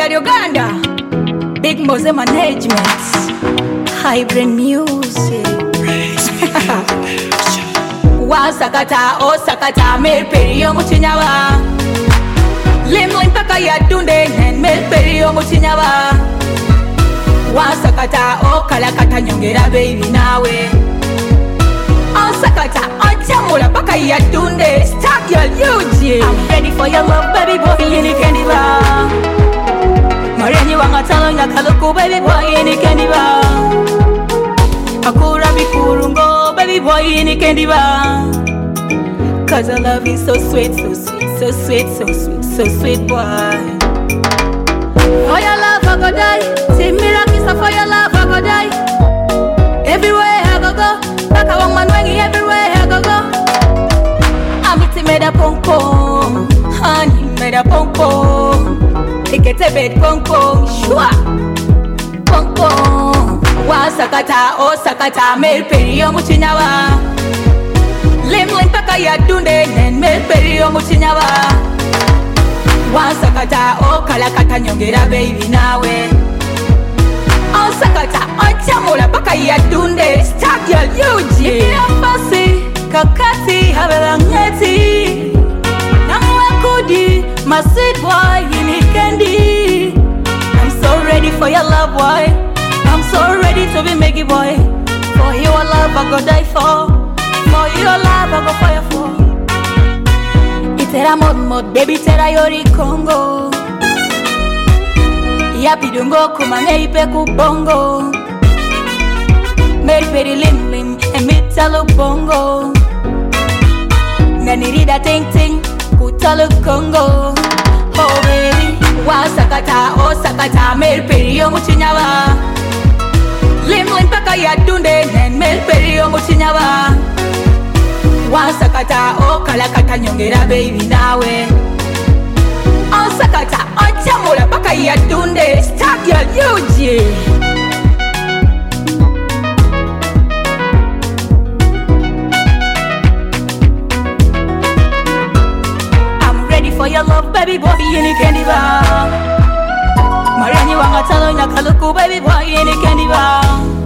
Trinidad, Uganda. Big Mose Management, Hybrid Music. Wasakata, Osakata, Melperio Muchinyawa. Limling Paka Yadunde, and Melperio Muchinyawa. Wasakata, Okalakata, Nyongera, baby, nawe. Osakata, Ochamula, Paka Yadunde, stop your UG. I'm ready for your love, baby boy, in candy bar. Mareni wangatalo nyakaluku, baby boy, in candy bar. Akura bikurungo, baby boy, in candy bar. Cause I love you so sweet, so sweet, so sweet, so sweet, so sweet, boy. For your love, I go die. Say miracles for your love, I go die. Everywhere I go, like a woman wangi, everywhere I go. I'm it made a ponko, honey made a ponko. Take it a bed ponko, shua, ponko. Wasakata, Osakata, Melperio Muchinyawa. Limling Paka Yadunde, and Melperio Muchinyawa. Wasakata, Okalakata, Nyongera, baby, nawe. Osakata, Ochamula, Paka Yadunde, stop your UG. Fasi, Kakati, Havelangeti. Namwakudi, my sweet boy, in candy. I'm so ready for your love, boy. I'm so ready to be Maggie boy. For your love, I go die for. For your love, I go fire for. Itera mod, baby, tera yori Congo. Yapi dungo kumane ipe kubongo. Meri peri lim lim, emitalo bongo. Nanirida ting ting, kutalo Congo. Oh baby, wasakata, Osakata, meri peri yo Muchinyawa. Lim lim Paka Yadunde, and Melperio Muchinyawa. Wasakata, Okalakata, Nyongera, baby, nawe. Osakata, Ochamula, Paka Yadunde, stop your UG. I'm ready for your love, baby boy, in candy bar. Marani wangatalo nyakaluku, baby boy, in candy bar.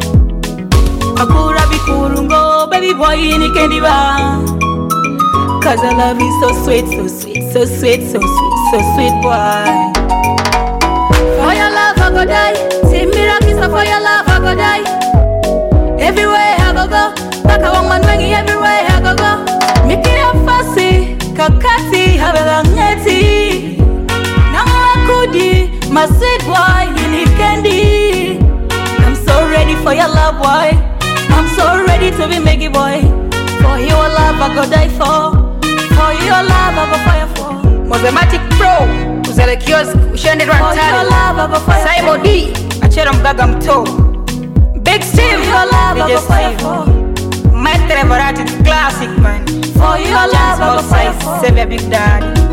Akura bikurungo, baby boy, in candy bar. Cause I love you so sweet, so sweet, so sweet, so sweet, so sweet, boy. For your love, I go die. Say miracles for your love, I go die. Everywhere I go, like a woman wangi, everywhere I go. Making a fussy, Kakati, Havelangeti. Namwakudi, my sweet boy, in candy. I'm so ready for your love, boy. I'm so ready to be Maggie boy. For your love, I go die for. For your love, I go fire for. Mosematic Pro, Kuzele Kiosk, Ushende For your love, I go fire Saimo for. D, Achero Mgaga Mto. Big Steve, For your love, I DJ go fire Steve. for. Maestre Varati, classic man. For your love, I go fire for. Save your Big Daddy.